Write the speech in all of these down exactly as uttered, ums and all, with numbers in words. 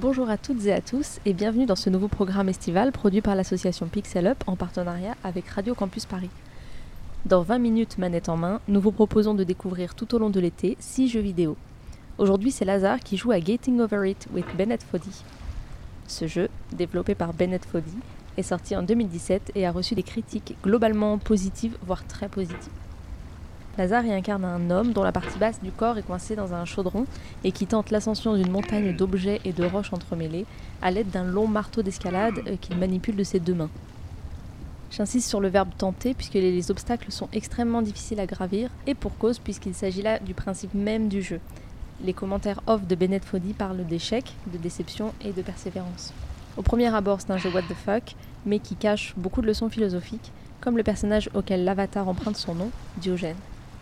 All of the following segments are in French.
Bonjour à toutes et à tous et bienvenue dans ce nouveau programme estival produit par l'association Pixel Up en partenariat avec Radio Campus Paris. Dans vingt minutes manette en main, nous vous proposons de découvrir tout au long de l'été six jeux vidéo. Aujourd'hui, c'est Lazare qui joue à Getting Over It with Bennett Foddy. Ce jeu, développé par Bennett Foddy, est sorti en deux mille dix-sept et a reçu des critiques globalement positives, voire très positives. Lazare y incarne un homme dont la partie basse du corps est coincée dans un chaudron et qui tente l'ascension d'une montagne d'objets et de roches entremêlées à l'aide d'un long marteau d'escalade qu'il manipule de ses deux mains. J'insiste sur le verbe tenter puisque les obstacles sont extrêmement difficiles à gravir et pour cause puisqu'il s'agit là du principe même du jeu. Les commentaires off de Bennett Foddy parlent d'échec, de déception et de persévérance. Au premier abord, c'est un jeu what the fuck, mais qui cache beaucoup de leçons philosophiques, comme le personnage auquel l'avatar emprunte son nom, Diogène.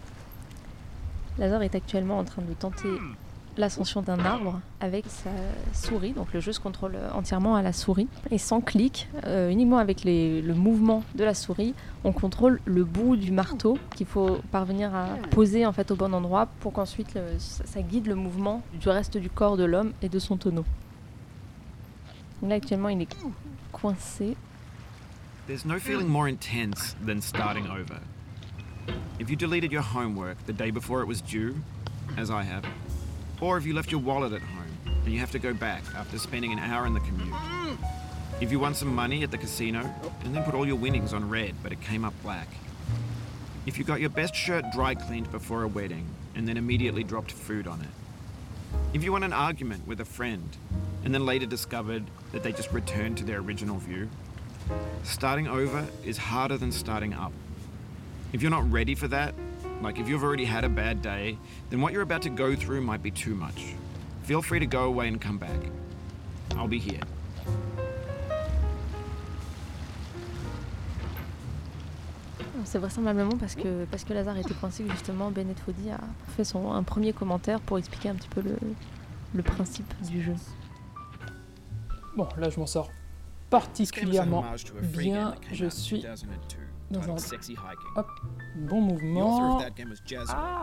Lazare est actuellement en train de tenter l'ascension d'un arbre avec sa souris, donc le jeu se contrôle entièrement à la souris, et sans clic, euh, uniquement avec les, le mouvement de la souris, on contrôle le bout du marteau qu'il faut parvenir à poser en fait au bon endroit pour qu'ensuite le, ça guide le mouvement du reste du corps de l'homme et de son tonneau. Donc là actuellement il est coincé. There's no feeling more intense than starting over. If you deleted your homework the day before it was due, as I have, or if you left your wallet at home and you have to go back after spending an hour in the commute. If you won some money at the casino and then put all your winnings on red but it came up black. If you got your best shirt dry cleaned before a wedding and then immediately dropped food on it. If you won an argument with a friend and then later discovered that they just returned to their original view. Starting over is harder than starting up. If you're not ready for that, like if you've already had a bad day, then what you're about to go through might be too much. Feel free to go away and come back. I'll be here. C'est vraisemblablement parce que, parce que Lazare était coincé que justement Bennett Foddy a fait son, un premier commentaire pour expliquer un petit peu le, le principe du jeu. Bon, là je m'en sors particulièrement bien. Je suis dans un hop, bon mouvement. Ah,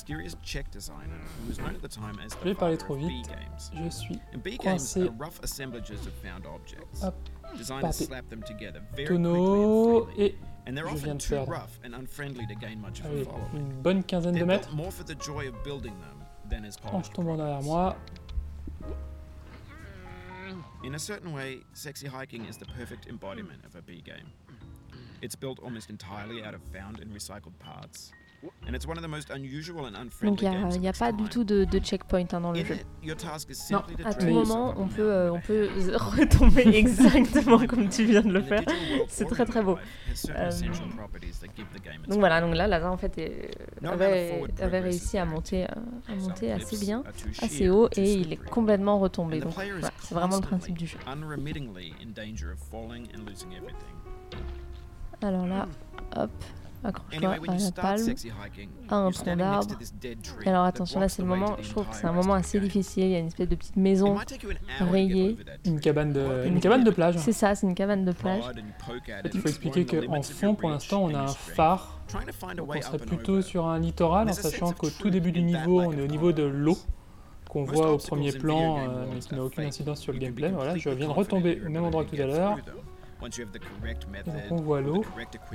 je vais parler trop vite. Je suis coincé hop, par des tonneaux et je viens de perdre allez, une bonne quinzaine de mètres en tombant derrière moi. In a certain way, sexy hiking is the perfect embodiment of a B game. It's built almost entirely out of found and recycled parts. And it's one of the most unusual and unfriendly games. Donc il n'y a, a pas du tout de, de checkpoint hein, dans le jeu. Non, à tout moment on peut, euh, on peut retomber exactement comme tu viens de le faire. C'est très très beau. Euh, donc voilà, donc là Lazare en fait est, avait, avait réussi à monter, à monter assez bien, assez haut et il est complètement retombé. Donc voilà, c'est vraiment le principe du jeu. Alors là, hop. Accroche-toi à la palme, à un tronc d'arbre. Et alors attention, là c'est le moment, je trouve que c'est un moment assez difficile. Il y a une espèce de petite maison rayée. Une cabane de, une cabane de plage. C'est ça, c'est une cabane de plage. En fait, il faut expliquer qu'en fond, pour l'instant, on a un phare. Donc on serait plutôt sur un littoral, en sachant qu'au tout début du niveau, on est au niveau de l'eau, qu'on voit au premier plan, euh, mais qui n'a aucune incidence sur le gameplay. Voilà, je viens de retomber au même endroit que tout à l'heure. Et donc on voit l'eau.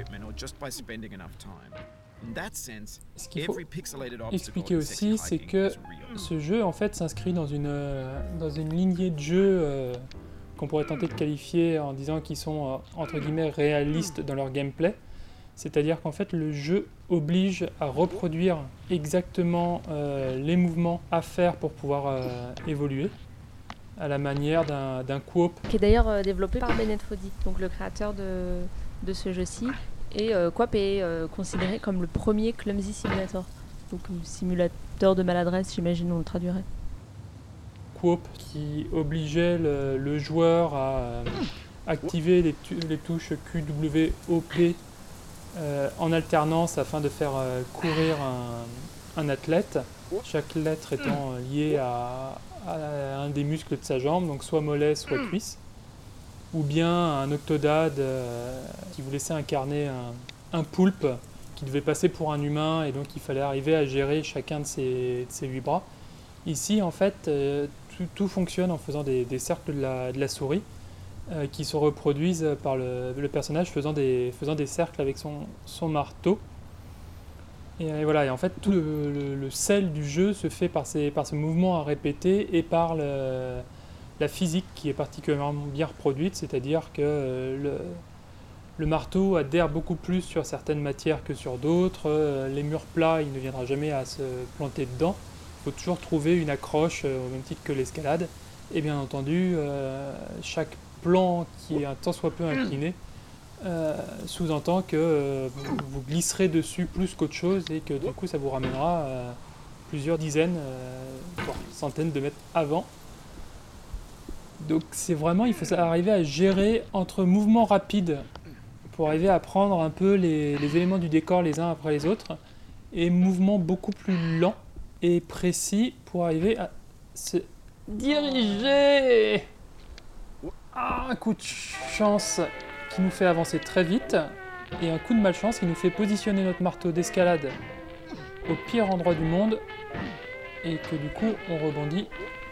Ce qu'il faut expliquer aussi, c'est que ce jeu en fait s'inscrit dans une, dans une lignée de jeux euh, qu'on pourrait tenter de qualifier en disant qu'ils sont euh, entre guillemets réalistes dans leur gameplay. C'est-à-dire qu'en fait le jeu oblige à reproduire exactement euh, les mouvements à faire pour pouvoir euh, évoluer, à la manière d'un, d'un coop. Qui est d'ailleurs euh, développé par Bennett Foddy, donc le créateur de, de ce jeu-ci. Et euh, Coop est euh, considéré comme le premier Clumsy Simulator. Donc simulateur de maladresse, j'imagine on le traduirait. Coop qui obligeait le, le joueur à euh, activer les, tu- les touches Q W O P euh, en alternance afin de faire euh, courir un, un athlète. Chaque lettre étant liée à, à un des muscles de sa jambe, donc soit mollet, soit cuisse, ou bien un octodade euh, qui vous laissait incarner un, un poulpe qui devait passer pour un humain et donc il fallait arriver à gérer chacun de ses, de ses huit bras. Ici, en fait, euh, tout, tout fonctionne en faisant des, des cercles de la, de la souris euh, qui se reproduisent par le, le personnage faisant des, faisant des cercles avec son, son marteau. Et, et voilà, et en fait, tout le, le, le sel du jeu se fait par ces, par ces mouvements à répéter et par le, la physique qui est particulièrement bien reproduite, c'est-à-dire que euh, le, le marteau adhère beaucoup plus sur certaines matières que sur d'autres. Euh, les murs plats, il ne viendra jamais à se planter dedans. Il faut toujours trouver une accroche euh, au même titre que l'escalade. Et bien entendu, euh, chaque plan qui est un tant soit peu incliné euh, sous-entend que euh, vous, vous glisserez dessus plus qu'autre chose et que du coup ça vous ramènera euh, plusieurs dizaines, euh, voire centaines de mètres avant. Donc c'est vraiment, il faut arriver à gérer entre mouvements rapides pour arriver à prendre un peu les, les éléments du décor les uns après les autres et mouvements beaucoup plus lents et précis pour arriver à se diriger. Ah, un coup de chance qui nous fait avancer très vite et un coup de malchance qui nous fait positionner notre marteau d'escalade au pire endroit du monde et que du coup on rebondit.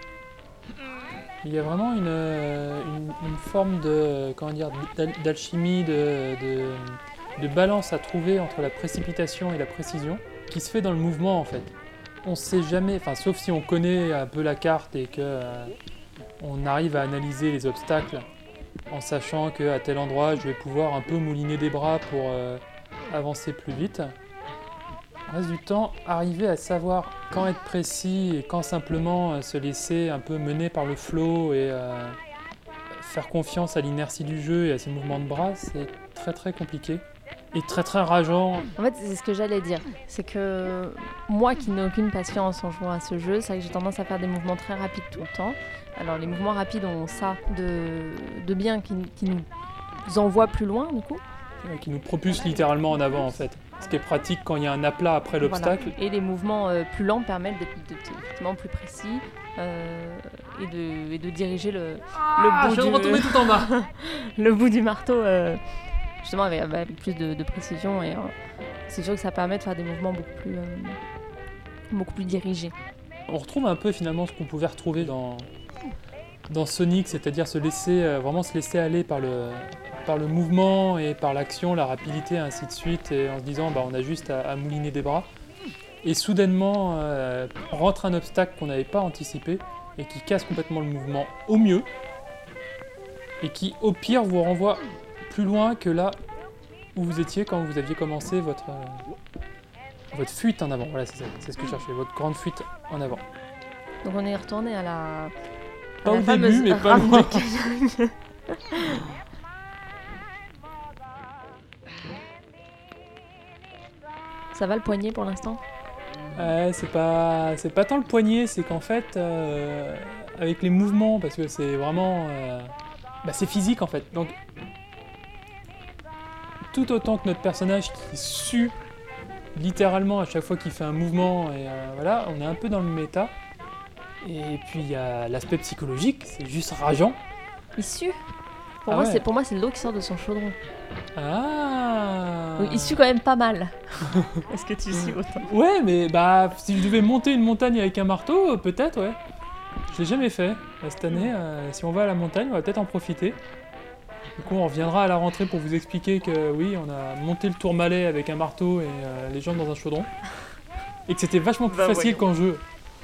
Il y a vraiment une, une, une forme de, comment dire, d'alchimie, de, de, de balance à trouver entre la précipitation et la précision qui se fait dans le mouvement en fait. On ne sait jamais, enfin sauf si on connaît un peu la carte et que euh, on arrive à analyser les obstacles en sachant qu'à tel endroit je vais pouvoir un peu mouliner des bras pour euh, avancer plus vite. Le reste du temps, arriver à savoir quand être précis et quand simplement euh, se laisser un peu mener par le flow et euh, faire confiance à l'inertie du jeu et à ses mouvements de bras, c'est très très compliqué et très très rageant. En fait, c'est ce que j'allais dire. C'est que moi qui n'ai aucune patience en jouant à ce jeu, c'est vrai que j'ai tendance à faire des mouvements très rapides tout le temps. Alors les mouvements rapides ont ça de, de bien qui, qui nous envoie plus loin du coup. Ouais, qui nous propulse littéralement en avant en fait. Ce qui est pratique quand il y a un aplat après l'obstacle. Voilà. Et les mouvements euh, plus lents permettent d'être, d'être effectivement plus précis euh, et, de, et de diriger le, ah, le bout je du... vais retomber tout en bas. le bout du marteau euh, justement avec, avec plus de, de précision et euh, c'est sûr que ça permet de faire des mouvements beaucoup plus, euh, beaucoup plus dirigés. On retrouve un peu finalement ce qu'on pouvait retrouver dans, dans Sonic, c'est-à-dire se laisser, euh, vraiment se laisser aller par le... par le mouvement et par l'action, la rapidité, ainsi de suite, et en se disant bah, on a juste à, à mouliner des bras. Et soudainement euh, rentre un obstacle qu'on n'avait pas anticipé et qui casse complètement le mouvement au mieux et qui au pire vous renvoie plus loin que là où vous étiez quand vous aviez commencé votre, euh, votre fuite en avant. Voilà, c'est ça, c'est ce que je cherchais, votre grande fuite en avant. Donc on est retourné à la, à pas la au fameuse début, mais pas rame loin. de kayak. Ça va le poignet pour l'instant ? Ouais, c'est pas, c'est pas tant le poignet, c'est qu'en fait, euh, avec les mouvements, parce que c'est vraiment... Euh, bah c'est physique en fait. Donc, tout autant que notre personnage qui sue littéralement à chaque fois qu'il fait un mouvement, et euh, voilà, on est un peu dans le méta. Et puis il y a l'aspect psychologique, c'est juste rageant. Il sue ? Pour, Ah moi, ouais. c'est, pour moi, c'est l'eau qui sort de son chaudron. Ah. Donc, il sue quand même pas mal. Est-ce que tu sues autant ? Ouais, mais bah, si je devais monter une montagne avec un marteau, euh, peut-être, ouais. Je l'ai jamais fait. Là, cette année, euh, si on va à la montagne, on va peut-être en profiter. Du coup, on reviendra à la rentrée pour vous expliquer que oui, on a monté le Tourmalet avec un marteau et euh, les jambes dans un chaudron. Et que c'était vachement plus Bah, facile voyons. qu'en jeu.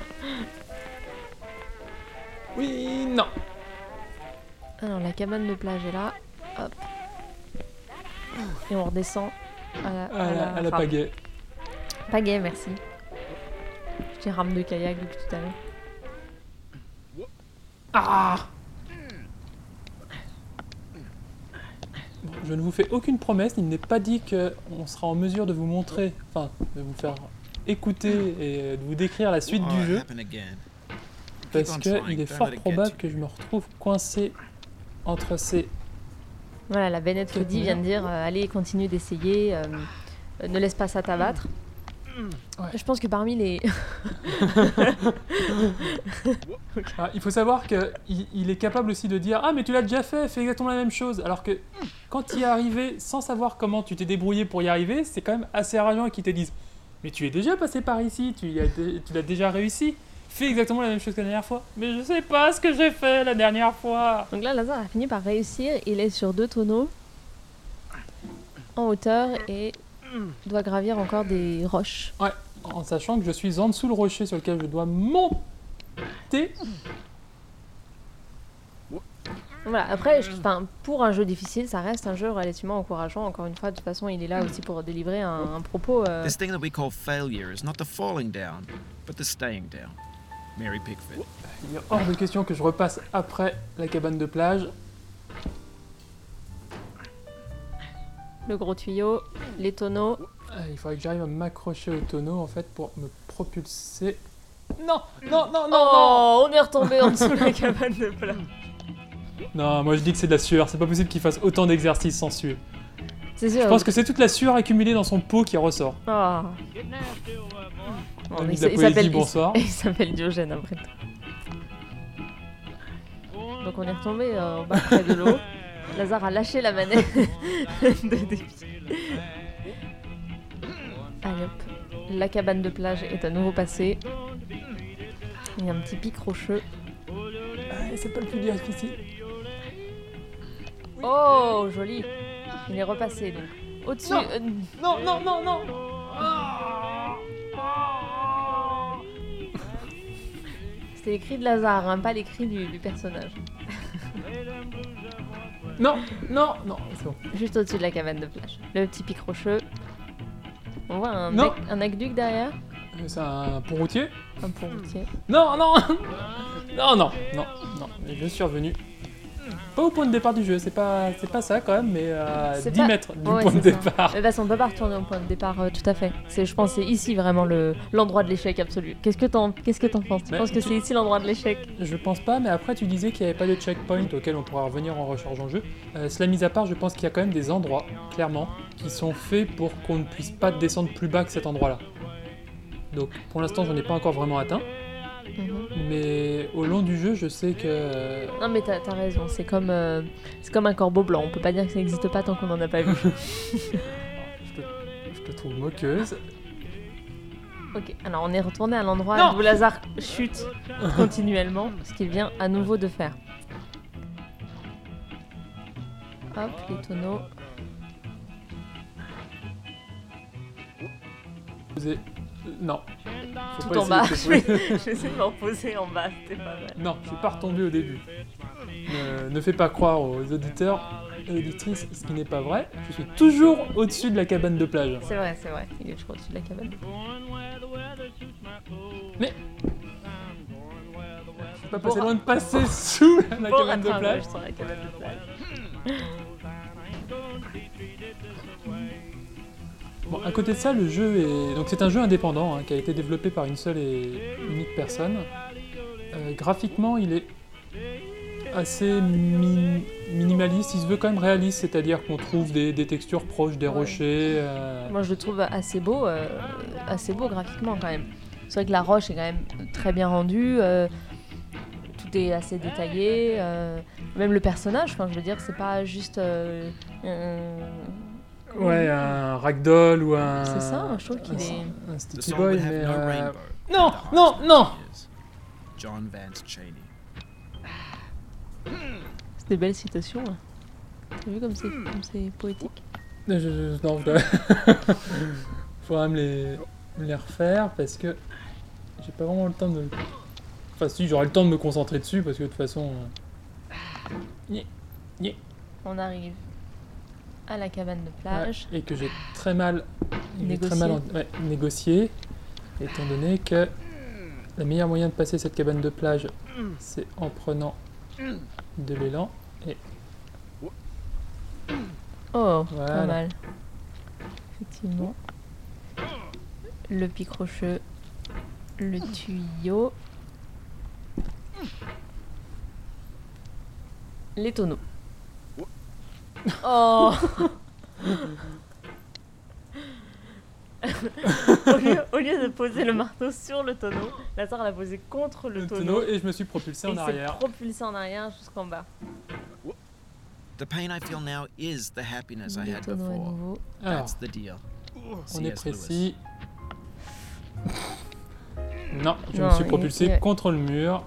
Oui, non. Alors, la cabane de plage est là. Hop. Et on redescend à la, À la, à la rame. pagaie. Pagaie, merci. Je dis rame de kayak depuis tout à l'heure. Ah. Bon, je ne vous fais aucune promesse, il n'est pas dit qu'on sera en mesure de vous montrer, enfin, de vous faire écouter et de vous décrire la suite du jeu, parce qu'il est fort probable que je me retrouve coincé entre ces... Voilà, la Bennett Foddy vient de dire euh, allez, continue d'essayer, euh, euh, ne laisse pas ça t'abattre. Ouais. Je pense que parmi les. Ah, il faut savoir qu'il il est capable aussi de dire « Ah, mais tu l'as déjà fait, fais exactement la même chose !» Alors que quand tu y es arrivé sans savoir comment tu t'es débrouillé pour y arriver, c'est quand même assez rageant qu'ils te disent « Mais tu es déjà passé par ici, tu, y as dé- tu l'as déjà réussi, fait exactement la même chose que la dernière fois. Mais je sais pas ce que j'ai fait la dernière fois. Donc là, Lazare a fini par réussir. Il est sur deux tonneaux en hauteur et doit gravir encore des roches. Ouais, en sachant que je suis en dessous le rocher sur lequel je dois monter. Voilà, après, je, enfin, pour un jeu difficile, ça reste un jeu relativement encourageant. Encore une fois, de toute façon, il est là aussi pour délivrer un, un propos. Euh... This thing that we call failure is not the falling down, but the staying down. Mary Pickford. Il est hors de question que je repasse après la cabane de plage. Le gros tuyau, les tonneaux. Euh, il faudrait que j'arrive à m'accrocher au tonneau en fait pour me propulser. Non, non, non, non, non. Oh, on est retombé en dessous de la cabane de plage. Non, moi je dis que c'est de la sueur. C'est pas possible qu'il fasse autant d'exercices sans suer. C'est sûr. Je pense que c'est toute la sueur accumulée dans son pot qui ressort. Oh. Bon, Ami il, de la il poésie, s'appelle bonsoir. Il, il s'appelle Diogène après tout. Donc on est retombé euh, en bas près de l'eau. Lazare a lâché la manette de débit. Allez hop. La cabane de plage est à nouveau passée. Il y a un petit pic rocheux. Ah, c'est pas le plus difficile. Oh, joli. Il est repassé donc. Au-dessus. Non. euh, Non, non, non, non. C'était les cris de Lazare, hein, pas les cris du, du personnage. Non, non, non, c'est bon. Juste au-dessus de la cabane de plage. Le petit pic rocheux. On voit un, Non. bec- un aqueduc derrière. Euh, C'est un pont routier. Un pont routier. Non, non. Non, non, non, non. Mais je suis revenu. Pas au point de départ du jeu, c'est pas, c'est pas ça quand même, mais à C'est dix pas- mètres du Ouais, point de c'est ça. départ. Mais parce qu'on peut pas retourner au point de départ, euh, tout à fait. C'est, je pense que c'est ici vraiment le, l'endroit de l'échec absolu. Qu'est-ce que t'en, qu'est-ce que t'en penses Tu Mais penses que tu- c'est ici l'endroit de l'échec? Je pense pas, mais après tu disais qu'il n'y avait pas de checkpoint auquel on pourra revenir en rechargeant le jeu. Euh, cela mis à part, je pense qu'il y a quand même des endroits, clairement, qui sont faits pour qu'on ne puisse pas descendre plus bas que cet endroit-là. Donc pour l'instant, j'en ai pas encore vraiment atteint, Mhm. mais au long du jeu, je sais que... euh, Non mais t'as, t'as raison, c'est comme, euh, c'est comme un corbeau blanc. On peut pas dire que ça n'existe pas tant qu'on en a pas vu. je, te, je te trouve moqueuse. Ok, alors on est retourné à l'endroit Non. où Lazare chute continuellement, ce qu'il vient à nouveau de faire. Hop, les tonneaux. Posé- euh, Non. Faut Tout pas en bas. essayer de te poser- Je vais essayer de me reposer en bas, c'était pas mal. Non, je suis pas retombé au début. Ne, ne fais pas croire aux auditeurs et auditrices ce qui n'est pas vrai. Je suis toujours au-dessus de la cabane de plage. C'est vrai, c'est vrai. Il est toujours au-dessus de la cabane. Mais je suis pas passé loin de passer sous la Bon cabane de plage. rattrapage sur la cabane de plage. Bon, à côté de ça, le jeu est donc c'est un jeu indépendant hein, qui a été développé par une seule et unique personne. Euh, graphiquement, il est assez mi- minimaliste. Il se veut quand même réaliste, c'est-à-dire qu'on trouve des, des textures proches des Ouais. rochers. euh, Moi je le trouve assez beau, euh, assez beau graphiquement quand même. C'est vrai que la roche est quand même très bien rendue, euh, tout est assez détaillé, euh, même le personnage, enfin je veux dire c'est pas juste euh, un- Ouais, un ragdoll ou un. C'est ça, moi, je trouve qu'il un- est- Un The sticky song boy, would have mais. no euh, rainbow. Non, without non, Heart's non. Tears. John Vance Cheney. C'est des belles citations. Là. T'as vu comme c'est, comme c'est poétique? Je, je- non, je dois. Faudra me les, me les refaire parce que j'ai pas vraiment le temps de. Enfin, si, j'aurai le temps de me concentrer dessus parce que de toute façon. euh, On arrive à la cabane de plage. ouais, et que j'ai très mal. j'ai Négocié. Très mal en- ouais, négocié, étant donné que le meilleur moyen de passer cette cabane de plage, c'est en prenant de l'élan. Et Oh, Voilà. pas mal. Effectivement. Le pic rocheux. Le tuyau. Les tonneaux. Oh au, lieu, au lieu de poser le marteau sur le tonneau, Lazare l'a posé contre le, le tonneau. tonneau, et je me suis propulsé et en il s'est arrière. propulsé en arrière jusqu'en bas. The pain I feel now is the happiness I Les had tonneaux à before. nouveau. Alors, That's the deal. on C est S. Lewis. précis. Non, je Non, me suis il- propulsé il- contre le mur.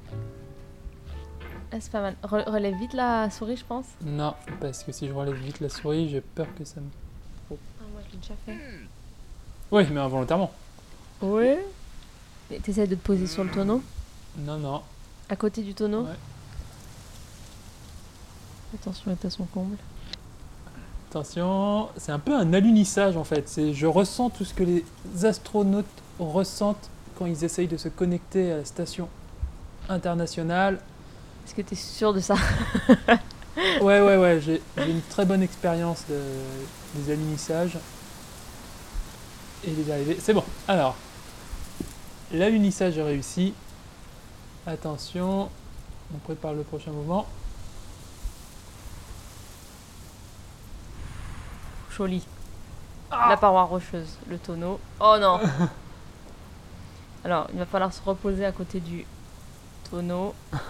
Ah, c'est pas mal. Re- relève vite la souris, je pense. Non, parce que si je relève vite la souris, j'ai peur que ça me... Ah, moi, je l'ai déjà fait. Oui, mais involontairement. Ouais. Mais t'essaies de te poser sur le tonneau, Non, non. à côté du tonneau. Ouais. Attention, est à son comble. Attention, c'est un peu un alunissage en fait. C'est, je ressens tout ce que les astronautes ressentent quand ils essayent de se connecter à la station internationale. Est-ce que t'es sûr de ça? Ouais, ouais, ouais, j'ai, j'ai une très bonne expérience de, des alunissages et des arrivées. C'est bon, alors, l'alunissage est réussi. Attention, on prépare le prochain mouvement. Joli. La paroi rocheuse, le tonneau. Oh non. Alors, il va falloir se reposer à côté du tonneau.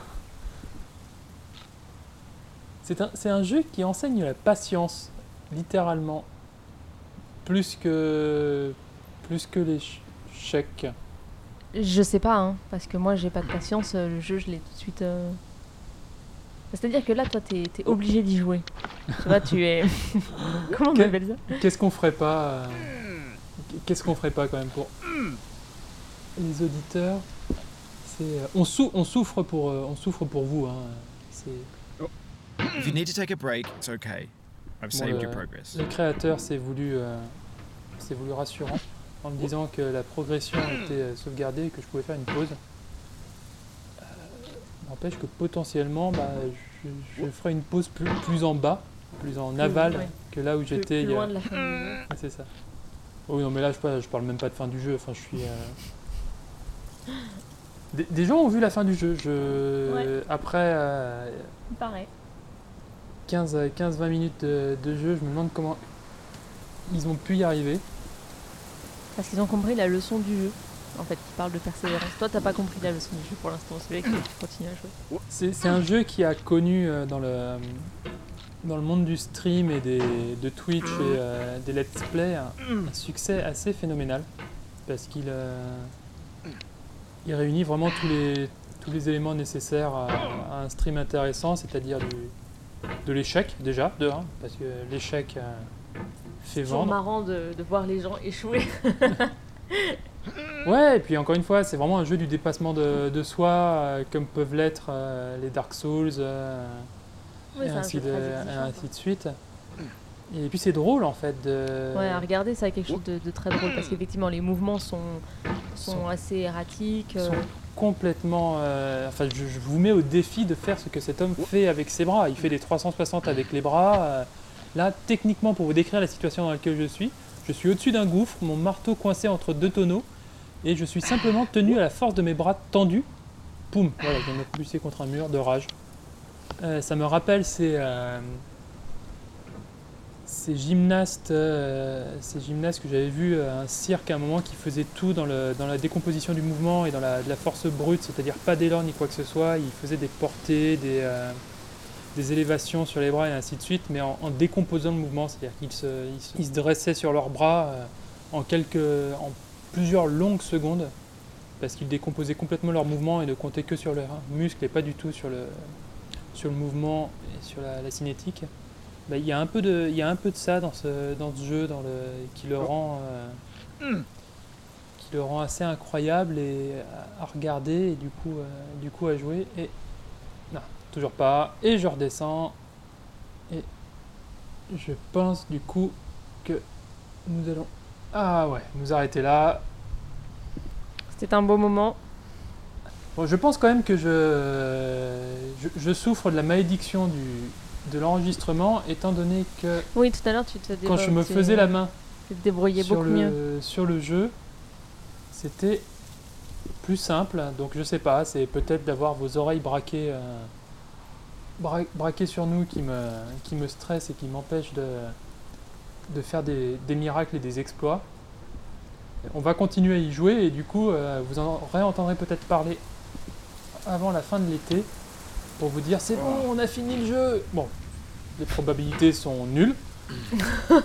C'est un, c'est un jeu qui enseigne la patience, littéralement. Plus que, plus que les ch- chèques. Je sais pas, hein, parce que moi j'ai pas de patience, euh, le jeu je l'ai tout de suite. euh, C'est-à-dire que là, toi, t'es t'es obligé d'y jouer. Tu vois, tu es. Comment on Que- appelle ça? Qu'est-ce qu'on ferait pas euh, Qu'est-ce qu'on ferait pas quand même pour les auditeurs? C'est, euh, on, sou- on souffre pour, euh, on souffre pour vous. Hein. C'est, If you need to take a break, it's okay. I've bon, saved le, your progress. le créateur s'est voulu, euh, s'est voulu rassurant en me disant que la progression était euh, sauvegardée et que je pouvais faire une pause. Euh, N'empêche que potentiellement, bah, je, je ferai une pause plus, plus en bas, plus en aval ouais. que là où Plus, j'étais. plus il y a- loin de la fin du jeu. Ah, c'est ça. Oh oui, non, mais là, je, parle- je parle même pas de fin du jeu. Enfin, je suis. euh, Des, des gens ont vu la fin du jeu. Je... Ouais. Après euh, Pareil. quinze à vingt minutes de, de jeu, je me demande comment ils ont pu y arriver. Parce qu'ils ont compris la leçon du jeu, en fait, qui parle de persévérance. Toi, t'as pas compris la leçon du jeu pour l'instant, c'est vrai que tu continues à jouer. C'est, c'est un jeu qui a connu euh, dans le, dans le monde du stream et des, de Twitch et euh, des let's play un, un succès assez phénoménal. Parce qu'il euh, il réunit vraiment tous les, tous les éléments nécessaires à, à un stream intéressant, c'est-à-dire du, de l'échec déjà, de un, parce que l'échec euh, fait C'est toujours vendre. marrant de, de voir les gens échouer. Ouais, et puis encore une fois, c'est vraiment un jeu du dépassement de, de soi, euh, comme peuvent l'être euh, les Dark Souls, euh, Ouais, et, c'est un ainsi jeu de, très et exigeant, ainsi quoi. de suite. Et puis c'est drôle en fait. De... Ouais, à regarder, ça a quelque chose de, de très drôle parce qu'effectivement, les mouvements sont, sont Sont- assez erratiques. euh, sont complètement. euh, Enfin, je, je vous mets au défi de faire ce que cet homme fait avec ses bras. Il fait des trois cent soixante avec les bras. euh, Là, techniquement, pour vous décrire la situation dans laquelle je suis, je suis au-dessus d'un gouffre, mon marteau coincé entre deux tonneaux, et je suis simplement tenu à la force de mes bras tendus. Poum, voilà, je viens de me propulser contre un mur de rage. Euh, ça me rappelle ces, euh, ces gymnastes, euh, ces gymnastes que j'avais vus à un cirque à un moment qui faisaient tout dans, le, dans la décomposition du mouvement et dans la, de la force brute, c'est-à-dire pas d'élan ni quoi que ce soit. Ils faisaient des portées, des, euh, des élévations sur les bras et ainsi de suite, mais en, en décomposant le mouvement, c'est-à-dire qu'ils se, ils se, ils se dressaient sur leurs bras euh, en, quelques, en plusieurs longues secondes, parce qu'ils décomposaient complètement leur mouvement et ne comptaient que sur leurs muscles et pas du tout sur le, sur le mouvement et sur la, la cinétique. Bah, il y a un peu de, il y a un peu de ça dans ce, dans ce jeu, dans le, qui le rend, euh, qui le rend assez incroyable et à, à regarder et du coup, euh, du coup à jouer. Et non, toujours pas. Et je redescends. Et je pense du coup que nous allons, ah ouais, nous arrêter là. C'était un beau moment. Bon, je pense quand même que je, je, je souffre de la malédiction du, de l'enregistrement, étant donné que Oui, tout à l'heure, tu te quand je me faisais la main Tu te débrouillais sur beaucoup le, mieux. sur le jeu, c'était plus simple. Donc je sais pas, c'est peut-être d'avoir vos oreilles braquées, euh, bra- braquées sur nous qui me, qui me stresse et qui m'empêche de, de faire des, des miracles et des exploits. On va continuer à y jouer et du coup, euh, vous en réentendrez peut-être parler avant la fin de l'été pour vous dire c'est bon, on a fini le jeu. Bon, les probabilités sont nulles.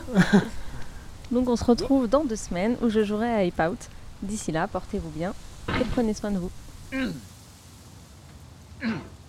Donc on se retrouve dans deux semaines où je jouerai à Ape Out. D'ici là, portez-vous bien et prenez soin de vous.